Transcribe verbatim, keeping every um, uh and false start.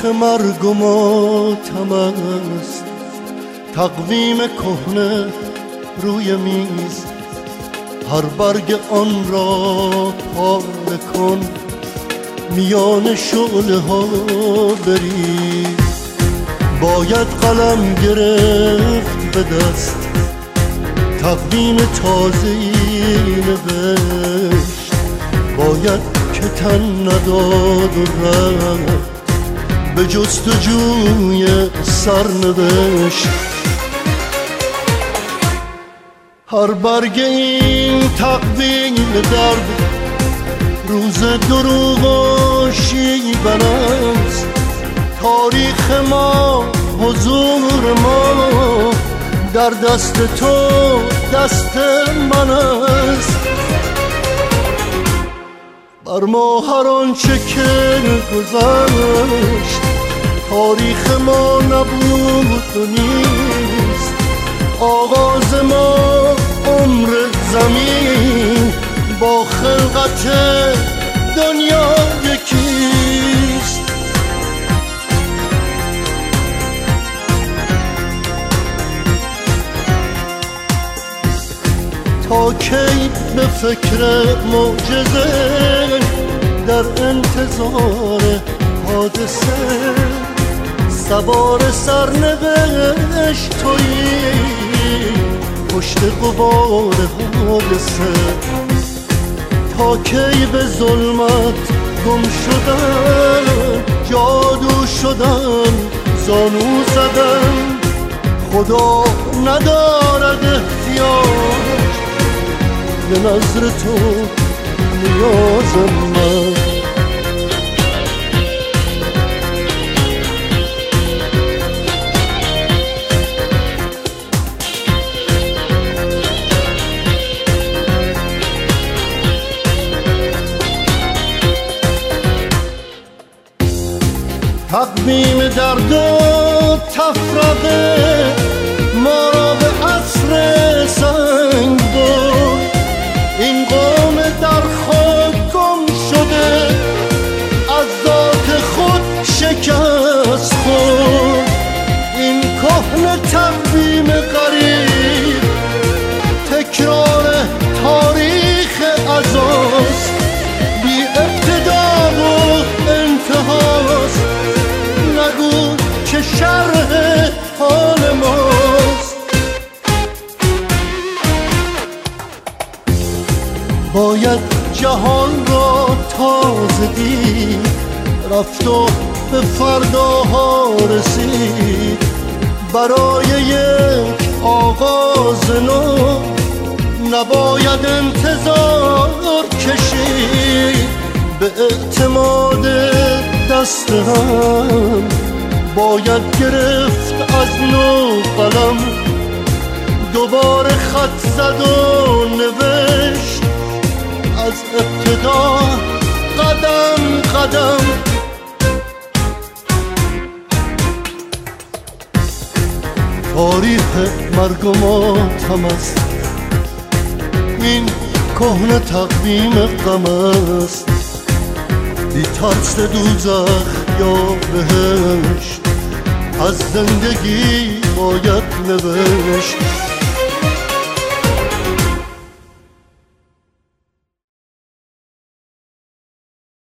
مرگ و ماتم است، تقویم کهنه روی میز، هر برگ آن را پاره کن، میان شعله ها بریز. باید قلم گرفت به دست، تقویم تازه‌ای نوشت، باید که تن نداد و رفت به جستجوی سرنوشت. هر برگ این تقویم درد، روز دروغ و شیون است، تاریخ ما حضور ما در دست تو دست من است. بر ما هر آنچه که گذشت، تاریخ ما نبود و نیست، آغاز ما عمر زمین با خلقت دنیا یکیست. تا کی به فکر معجزه در انتظار حادثه، سوار سرنوشت تویی پشت غبار حادثه. تا کی به ظلمت گم شدن، جادو شدن، زانو زدن، خدا ندارد احتیاج به نظر تو نیازم من. تقویم درد و تفرقه ما را به عصر سنگ برد، این قوم در خود گم شده از ذات خود شکست خورد. این کهنه تقویم غریب تکرار تاریخ عزاست، بی ابتدا و انتهاست، نگو که شرح حال ماست. باید جهان را تازه دید، رفت و به فرداها رسید، برای یک آغاز نو نباید انتظار کشید. به اعتماد دست هم باید گرفت از نو قلم، دوباره خط زد و نوشت از ابتدا قدم قدم. تاریخ مرگ و ماتم است، این کهنه تقویم غم است، بی ترس دوزخ یا بهشت از زندگی باید نوشت.